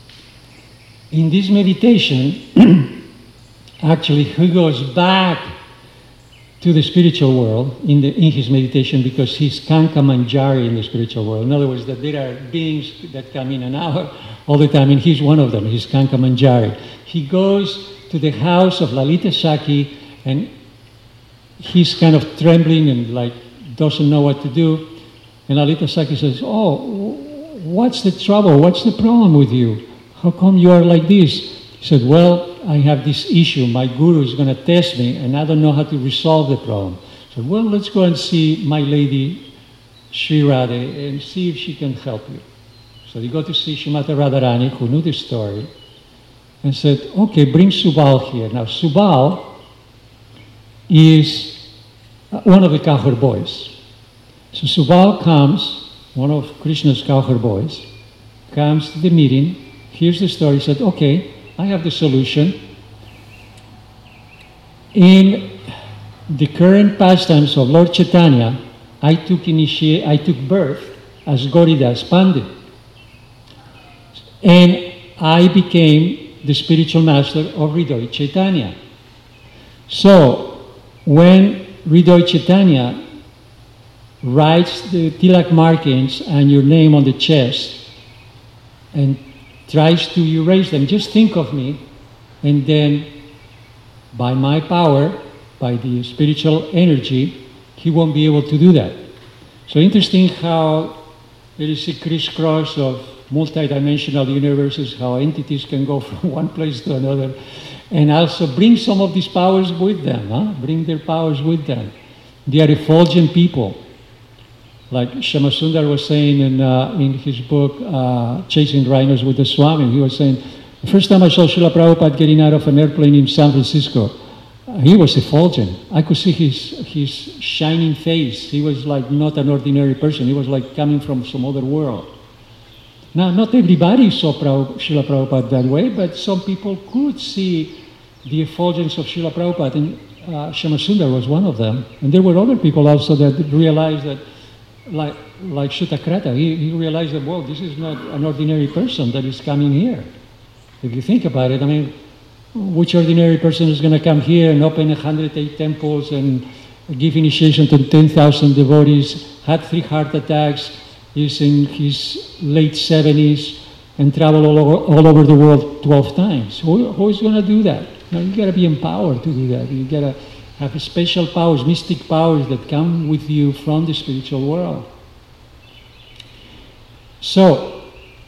In this meditation, actually, he goes back to the spiritual world in, the, in his meditation, because he's Kanka Manjari in the spiritual world. In other words, that there are beings that come in and out all the time, and he's one of them. He's Kanka Manjari. He goes to the house of Lalita Sakhi, and he's kind of trembling and like doesn't know what to do. And Lalita Sakhi says, oh, what's the trouble? What's the problem with you? How come you are like this? He said, well, I have this issue. My guru is going to test me, and I don't know how to resolve the problem. So, well, let's go and see my lady, Sri Radha, and see if she can help you. So they go to see Srimati Radharani, who knew the story, and said, okay, bring Subal here. Now, Subal is one of the Kauhar boys. So Subal comes, one of Krishna's Kauhar boys, comes to the meeting, hears the story, said, okay, I have the solution. In the current pastimes of Lord Chaitanya, I took initiate, I took birth as Gauridas Pandit. And I became the spiritual master of Hridoy Chaitanya. So, when Hridoy Chaitanya writes the tilak markings and your name on the chest and tries to erase them, just think of me, and then by my power, by the spiritual energy, he won't be able to do that. So interesting how there is a crisscross of multidimensional universes, how entities can go from one place to another, and also bring some of these powers with them, huh? Bring their powers with them. They are effulgent people. Like Shamasundar was saying in, uh, in his book, uh, Chasing Rhinos with the Swami, he was saying, the first time I saw Srila Prabhupada getting out of an airplane in San Francisco, uh, he was effulgent. I could see his, his shining face. He was like not an ordinary person. He was like coming from some other world. Now, not everybody saw Prabhupada, Srila Prabhupada that way, but some people could see the effulgence of Srila Prabhupada, and uh, Shamasundar was one of them. And there were other people also that realized that, like, like Sutakrata, he, he realized that, well, this is not an ordinary person that is coming here. If you think about it, I mean, which ordinary person is going to come here and open one hundred eight temples and give initiation to ten thousand devotees, had three heart attacks, is in his late seventies, and travel all over, all over the world twelve times? Who, who is going to do that? Now, you got to be empowered to do that. You got to have special powers, mystic powers that come with you from the spiritual world. So,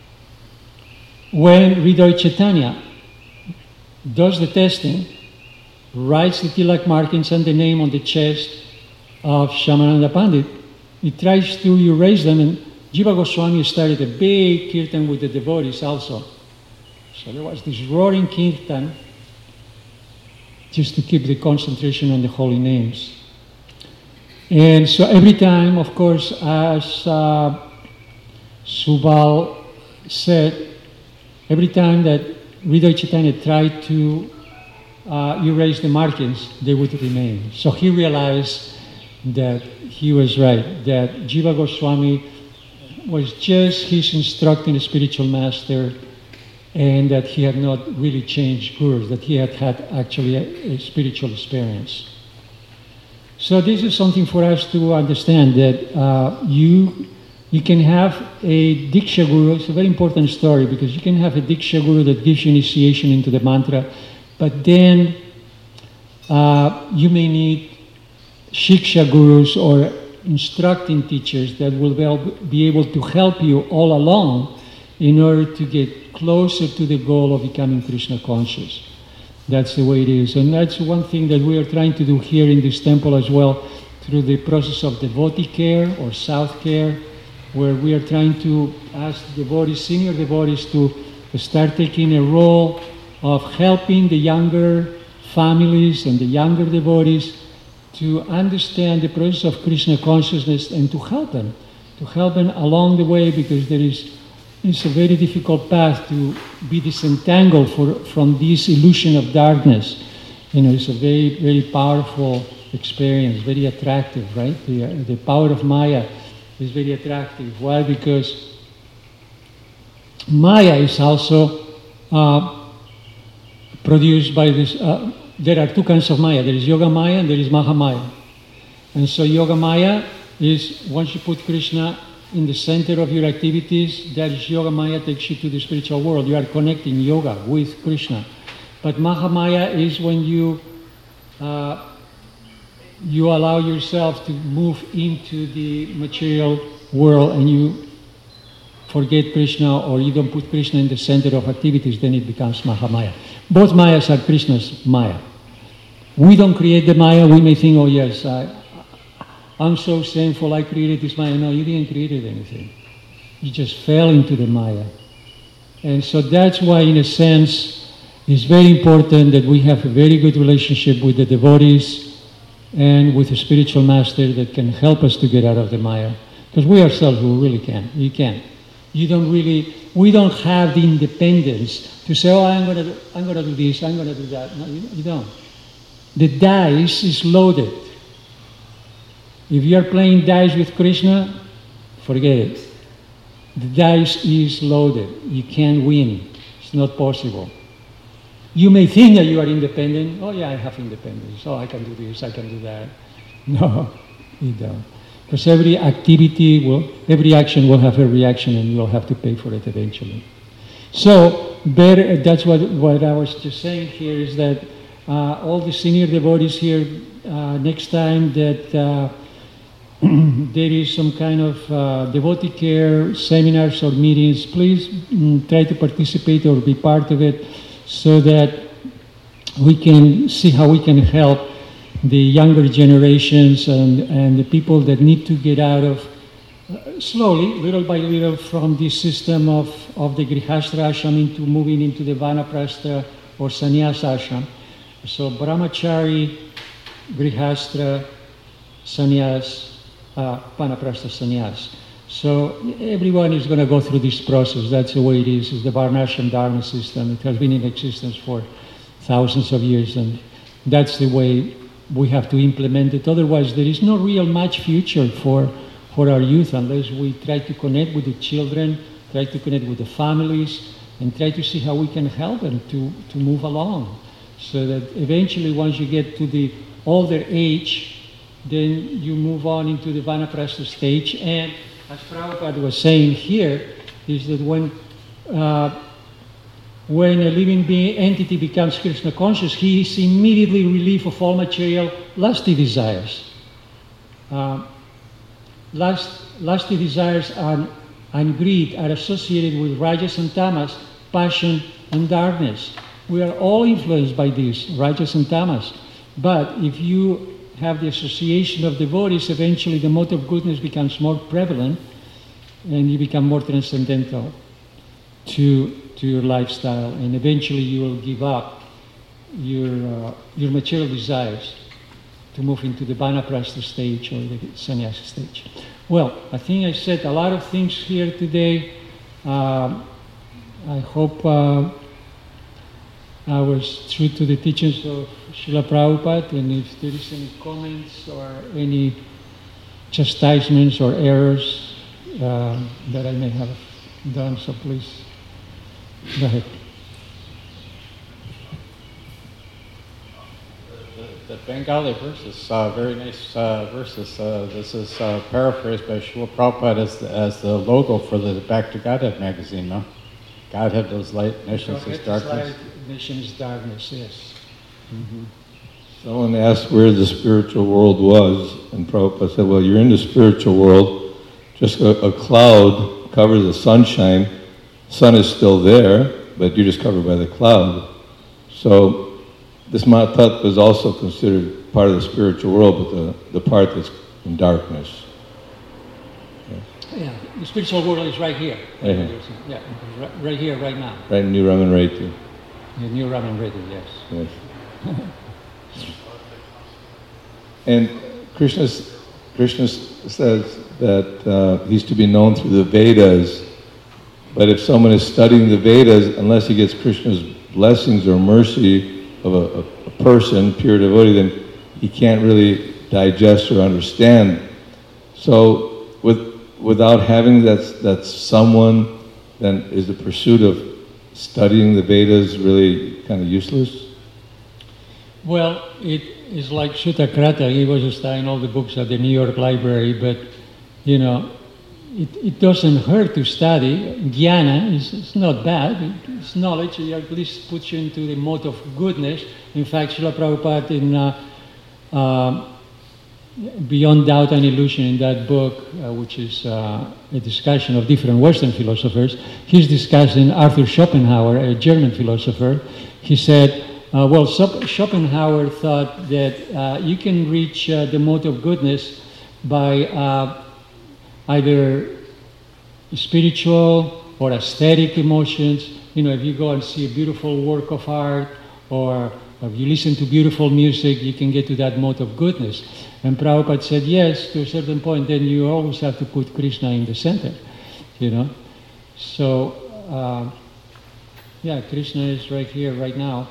when Hridoy Chaitanya does the testing, writes the tilak markings and the name on the chest of Shyamananda Pandit, he tries to erase them, and Jiva Goswami started a big kirtan with the devotees also. So there was this roaring kirtan just to keep the concentration on the holy names. And so every time, of course, as uh, Subal said, every time that Hridoy Chaitanya tried to uh, erase the markings, they would remain. So he realized that he was right, that Jiva Goswami was just his instructing spiritual master, and that he had not really changed gurus, that he had had actually a, a spiritual experience. So this is something for us to understand, that uh, you You can have a Diksha Guru. It's a very important story, because you can have a Diksha Guru that gives you initiation into the mantra, but then uh, you may need Shiksha Gurus or instructing teachers that will be able to help you all along in order to get closer to the goal of becoming Krishna conscious. That's the way it is. And that's one thing that we are trying to do here in this temple as well, through the process of devotee care or South care, where we are trying to ask devotees, senior devotees, to start taking a role of helping the younger families and the younger devotees to understand the process of Krishna consciousness, and to help them, to help them along the way, because there is it's a very difficult path to be disentangled for, from this illusion of darkness. You know, it's a very, very powerful experience, very attractive, right? The, uh, the power of Maya is very attractive. Why? Because Maya is also uh, produced by this. Uh, there are two kinds of Maya. There is Yoga Maya and there is Maha Maya. And so Yoga Maya is, once you put Krishna in the center of your activities, that is Yoga Maya, takes you to the spiritual world. You are connecting yoga with Krishna. But Maha Maya is when you uh, you allow yourself to move into the material world and you forget Krishna, or you don't put Krishna in the center of activities, then it becomes Mahamaya. Both Mayas are Krishna's Maya. We don't create the Maya. We may think, oh yes, I, I'm so sinful, I created this Maya. No, you didn't create anything. You just fell into the Maya. And so that's why, in a sense, it's very important that we have a very good relationship with the devotees and with a spiritual master that can help us to get out of the Maya. Because we ourselves, we really can. You can. You don't really, we don't have the independence to say, oh, I'm going to I'm going to do this, I'm going to do that. No, you, you don't. The dice is loaded. If you are playing dice with Krishna, forget it. The dice is loaded. You can't win. It's not possible. You may think that you are independent. Oh yeah, I have independence. Oh, I can do this, I can do that. No, you don't. Because every activity will, every action will have a reaction, and you'll have to pay for it eventually. So, better, that's what, what I was just saying here, is that uh, all the senior devotees here, uh, next time that uh, there is some kind of uh, devotee care seminars or meetings, please mm, try to participate or be part of it, so that we can see how we can help the younger generations and, and the people that need to get out of, uh, slowly, little by little, from this system of, of the Grihastra ashram into moving into the Vanaprastha or Sannyasa ashram. So Brahmachari, Grihastra, Sannyas, uh, Vanaprastha, Sannyas. So everyone is going to go through this process. That's the way it is. It's the Varnashram Dharma system. It has been in existence for thousands of years, and that's the way we have to implement it. Otherwise, there is no real much future for, for our youth unless we try to connect with the children, try to connect with the families, and try to see how we can help them to, to move along. So that eventually, once you get to the older age, then you move on into the Vanaprastha stage. And as Prabhupada was saying here, is that when uh, when a living being entity becomes Krishna conscious, he is immediately relieved of all material lusty desires. Uh, lust, lusty desires are, and greed are associated with rajas and tamas, passion and darkness. We are all influenced by these, rajas and tamas. But if you have the association of devotees, eventually the mode of goodness becomes more prevalent, and you become more transcendental to to your lifestyle, and eventually you will give up your uh, your material desires to move into the Vanaprastha stage or the Sannyasa stage. Well, I think I said a lot of things here today. Uh, I hope uh, I was true to the teachings of Srila Prabhupada, and if there is any comments or any chastisements or errors uh, that I may have done, so please go ahead. The, the Bengali verses, uh, very nice uh, verses. Uh, this is uh, paraphrased by Srila Prabhupada as the, as the logo for the Back to Godhead magazine, no? Godhead is light, nations is darkness. Nation is darkness, yes. Mm-hmm. Someone asked where the spiritual world was, and Prabhupada said, well, you're in the spiritual world, just a, a cloud covers the sunshine, sun is still there, but you're just covered by the cloud. So this Mahat was also considered part of the spiritual world, but the, the part that's in darkness. Yeah, the spiritual world is right here. Right here. Yeah, right, right here, right now. Right in New Raman Reti. The New Raman Reti, yes. Yes. And Krishna, Krishna says that uh, he's to be known through the Vedas, but if someone is studying the Vedas, unless he gets Krishna's blessings or mercy of a, a, a person, pure devotee, then he can't really digest or understand. So with, without having that, that someone, then is the pursuit of studying the Vedas really kind of useless? Well, it is like Sutakrata. He was studying all the books at the New York Library, but, you know, it, it doesn't hurt to study. Jnana is it's not bad. It's knowledge. It at least puts you into the mode of goodness. In fact, Srila Prabhupada in uh, uh, Beyond Doubt and Illusion, in that book, uh, which is uh, a discussion of different Western philosophers, he's discussing Arthur Schopenhauer, a German philosopher. He said, uh, well, Schopenhauer thought that uh, you can reach uh, the mode of goodness by uh, either spiritual or aesthetic emotions. You know, if you go and see a beautiful work of art, or if you listen to beautiful music, you can get to that mode of goodness. And Prabhupada said, yes, to a certain point, then you always have to put Krishna in the center, you know. So, uh, yeah, Krishna is right here, right now,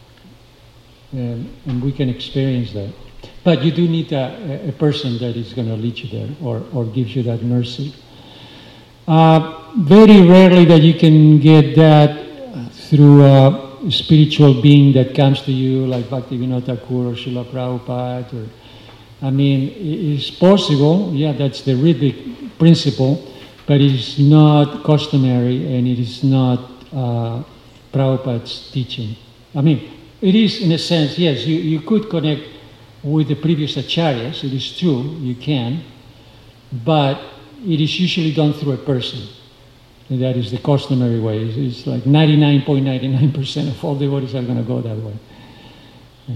and, and we can experience that. But you do need a, a person that is going to lead you there, or, or gives you that mercy. Uh, very rarely that you can get that through a spiritual being that comes to you, like Bhaktivinoda Thakur or Srila Prabhupada. Or, I mean, it's possible, yeah, that's the rhythmic principle, but it is not customary and it is not uh, Prabhupada's teaching. I mean, it is in a sense, yes, you, you could connect with the previous acharyas, it is true, you can, but it is usually done through a person. And that is the customary way. It's, it's like ninety-nine point nine nine percent of all devotees are going to go that way. Yeah.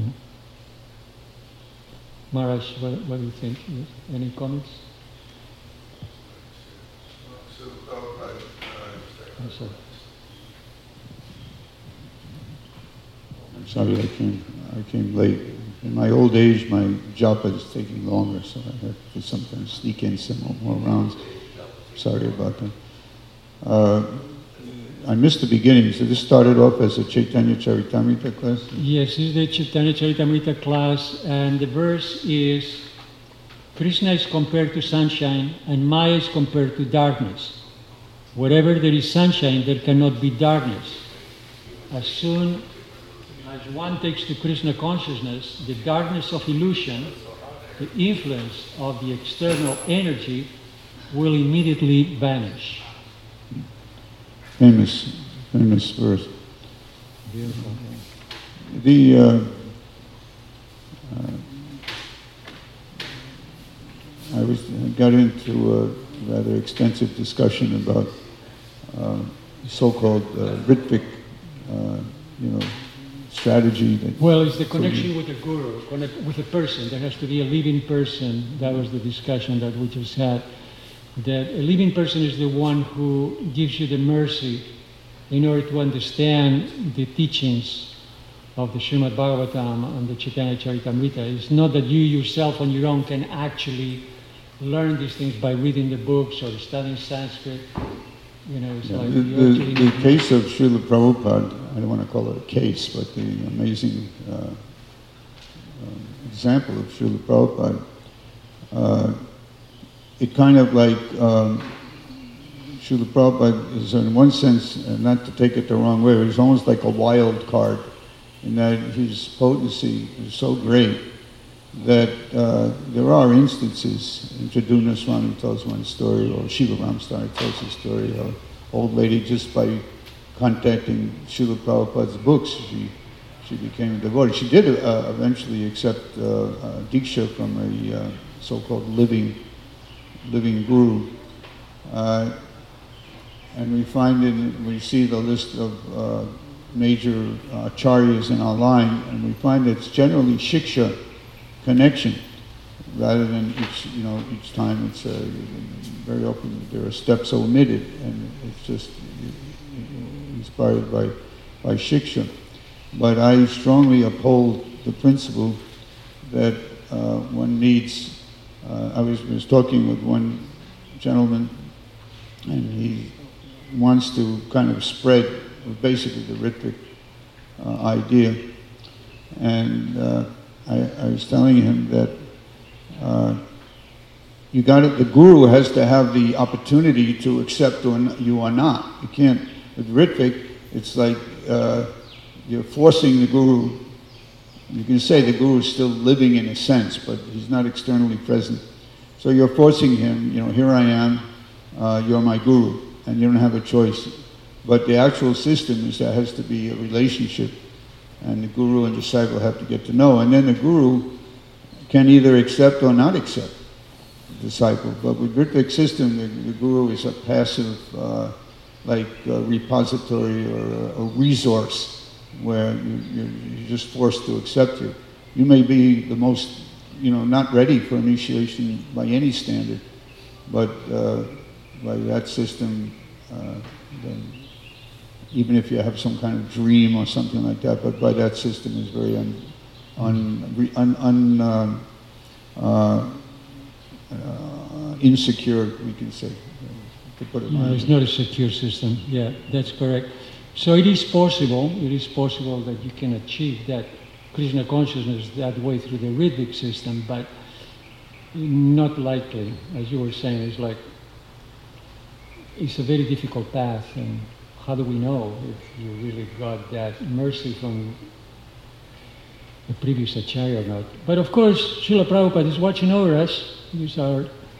Maharaj, what, what do you think? Yes. Any comments? Oh, sorry. I'm sorry I came, I came late. In my old age, my japa is taking longer, so I have to sometimes sneak in some more rounds. Sorry about that. Uh, I missed the beginning, so this started off as a Chaitanya Charitamrita class? Yes, this is the Chaitanya Charitamrita class, and the verse is, Krishna is compared to sunshine, and Maya is compared to darkness. Wherever there is sunshine, there cannot be darkness. As soon as one takes to Krishna consciousness, the darkness of illusion, the influence of the external energy, will immediately vanish. Famous, famous verse. Beautiful. The uh, uh, I was I got into a rather extensive discussion about uh, so-called uh, Ritvik, uh, you know, strategy. That Well, it's the connection with the guru, connect with a person. There has to be a living person. That was the discussion that we just had. That a living person is the one who gives you the mercy in order to understand the teachings of the Srimad Bhagavatam and the Chaitanya Charitamrita. It's not that you yourself on your own can actually learn these things by reading the books or studying Sanskrit. You know, it's yeah, like the, you the, actually the case of Srila Prabhupada, I don't want to call it a case, but the amazing uh, um, example of Srila Prabhupada, uh, it kind of like, um, Srila Prabhupada is in one sense, uh, not to take it the wrong way, but he's almost like a wild card in that his potency is so great that uh, there are instances, Jaduna Swami tells one story, or Shiva Ramstar tells a story, an old lady just by contacting Srila Prabhupada's books, she, she became a devotee. She did uh, eventually accept uh, uh, Diksha from a uh, so-called living living guru. Uh, and we find in, we see the list of uh, major uh, acharyas in our line, and we find it's generally shiksha, connection, rather than each, you know, each time it's uh, very often there are steps omitted, and it's just inspired by, by shiksha. But I strongly uphold the principle that uh, one needs. Uh, I was, was talking with one gentleman, and he wants to kind of spread basically the Ritvik uh, idea. And uh, I, I was telling him that uh, you got it. The guru has to have the opportunity to accept or n- you or not. You can't. With Ritvik, it's like uh, you're forcing the guru. You can say the guru is still living in a sense, but he's not externally present. So you're forcing him, you know, here I am, uh, you're my guru, and you don't have a choice. But the actual system is there has to be a relationship, and the guru and disciple have to get to know. And then the guru can either accept or not accept the disciple. But with Ritvik system, the, the guru is a passive, uh, like a repository or a, a resource, where you, you're, you're just forced to accept it. You may be the most, you know, not ready for initiation by any standard, but uh, by that system, uh, then even if you have some kind of dream or something like that, but by that system is very un, un, un, un uh, uh, uh, insecure, we can say, to put it No, mildly. it's not a secure system. Yeah, that's correct. So it is possible, it is possible that you can achieve that Krishna consciousness that way through the Ritvik system, but not likely. As you were saying, it's like it's a very difficult path, and how do we know if you really got that mercy from the previous Acharya or not? But of course, Srila Prabhupada is watching over us. He's our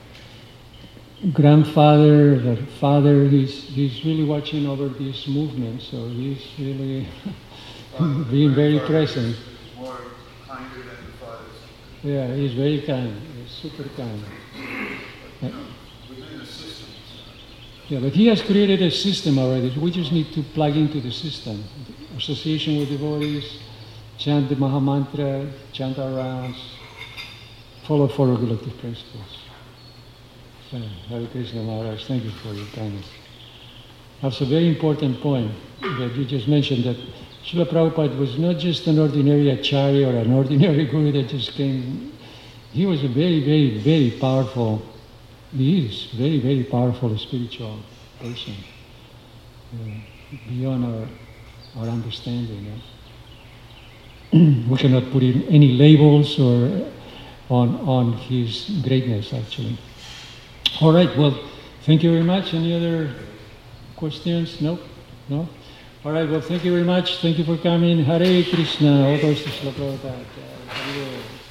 grandfather, the father. He's, he's really watching over this movement, so he's really being very present. More kinder than the fathers. Yeah, he's very kind. He's super kind. Uh, Within the system. Yeah, but he has created a system already. We just need to plug into the system. Association with devotees, chant the Mahamantra, chant our rounds, follow four regulative principles. So, Hare Krishna Maharaj, thank you for your kindness. That's a very important point that you just mentioned, that Srila Prabhupada was not just an ordinary Acharya or an ordinary Guru that just came. He was a very, very, very powerful, he is very, very powerful spiritual person, uh, beyond our, our understanding. Yeah? We cannot put in any labels or on, on his greatness, actually. All right, well, thank you very much. Any other questions? No? No? All right, well, thank you very much. Thank you for coming. Hare Krishna. All goes to Srila Prabhupada. Hare Krishna.